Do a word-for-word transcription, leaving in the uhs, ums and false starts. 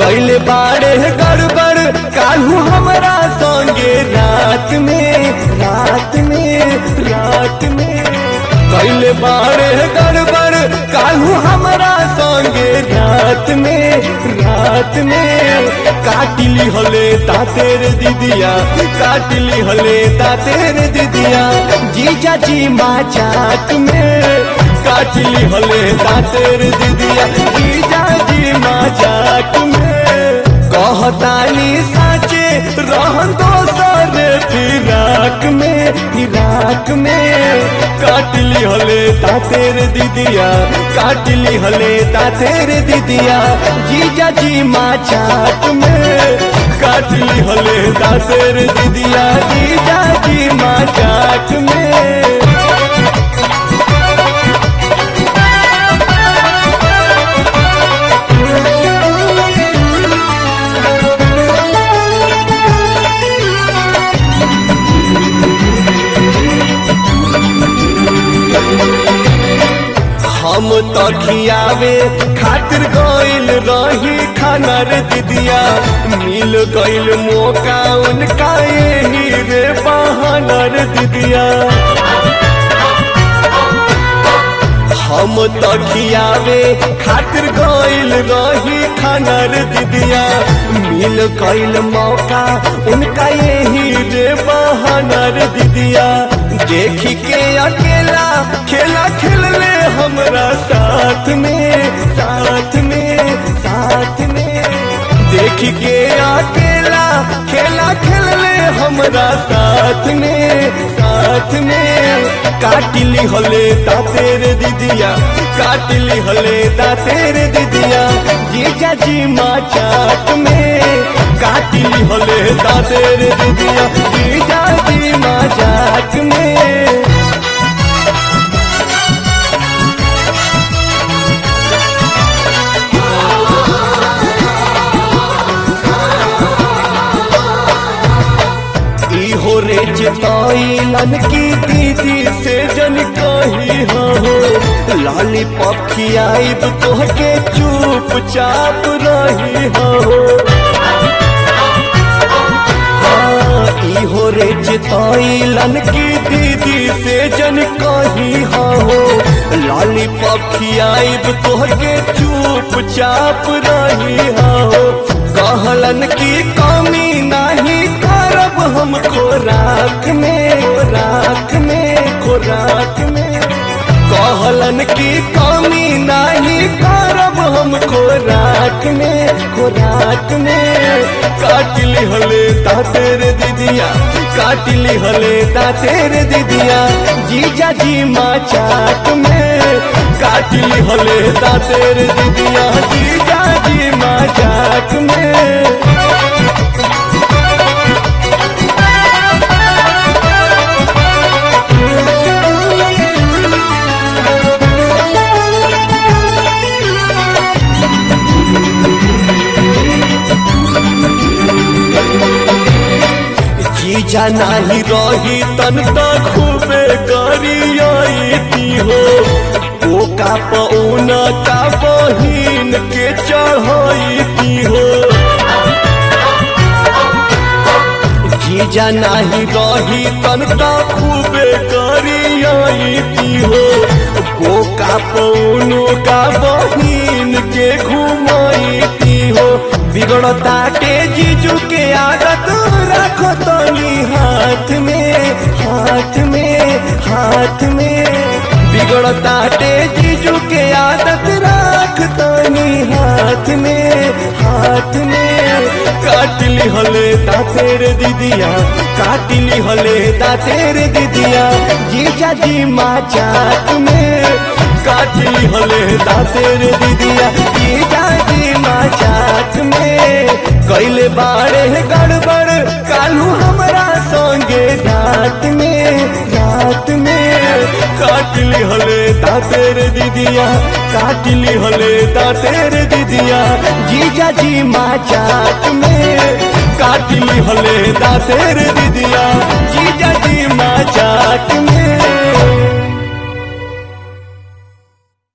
कैले बाड़े गड़बड़ कालू हमरा संगे रात में रात में रात में कैले बाड़े गड़बड़ कालू हमरा संगे रात में रात में काटिली हले तातेर दीदिया काटिली हले तातेर दीदिया जीजा जी मजाक में काटिली हले तातेर दीदिया जीजा जी मजाक में कहतानी साचे रहन दोसर फिराक में फिराक में काटली हले तातेर दीदिया काटली हले तातेर दीदिया जीजा जी मजाक में काटली हले तातेर दीदिया जीजा जी मजाक में। हम तो खियावे खातिर गइल रही खाना रे दीदिया मिल गइल मौका उनका यही रे बहाना रे दीदिया। हम तो खियावे खातिर गइल रही खाना रे दीदिया मिल गइल मौका उनका यही रे बहाना रे दीदिया। देखी के अकेला खेला खेल ले हमरा साथ में साथ में साथ में देखी के अकेला खेला खेल ले हमरा साथ में साथ में काटिली हले तातेर दीदिया काटिली हले तातेर दीदिया जीजा जी मजाक में काटिली हले तातेर दीदिया जीजा जी मजाक में। हो रे चिताइलन की दीदी से जन कही हो लाली पखियाइब तोहके चुपचाप रही हो। हाँ इहो रे चिताइलन की दीदी से जन कही हो लाली पखियाइब तोहके चुपचाप रही हो। कहलन की कमी नहीं करब हम खोराक में खोराक में खोराक में कहलन की कमी नहीं करब हम खोराक में खोराक में काटली हले तातेर दीदिया काटली हले तातेर दीदिया जीजा जी मजाक में काटली हले तातेर दीदिया जीजा जी मजाक में। जीजा नाही रही तन तो खूबे करियती हो ओका पौन का बहिन के चढ़ती हो। जीजा नाही रही तन तो खूबे करियती हो ओका पौन का बहिन के घुमती हो। बिगड़ता के जीजू के आदत रखो तनी हाथ में हाथ में हाथ में बिगड़ता के जीजू के आदत रख तनी हाथ में हाथ में काटली हले तातेर दीदिया काटली हले तातेर दीदिया जीजा जी मजाक में काटली हले तातेर दीदिया जीजा जी मजाक में कैले बाड़े गड़बड़ कालू हमरा संगे रात में रात में काटली हले तातेर दीदिया काटली हले तातेर दीदिया जीजा जी मजाक में काटली हले तातेर दीदिया जीजा जी मजाक